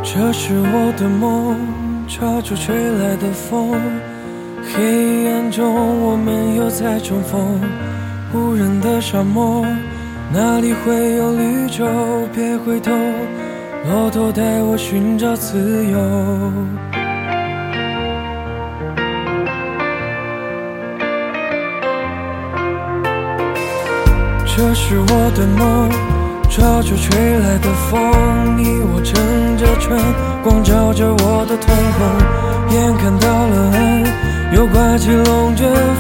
这是我的梦，抓住吹来的风，黑暗中我们又在重逢。无人的沙漠，哪里会有绿洲？别回头，骆驼带我寻找自由。这是我的梦，抓住吹来的风，你我撑着船，光照着我的瞳孔，眼看到了岸，又刮起龙卷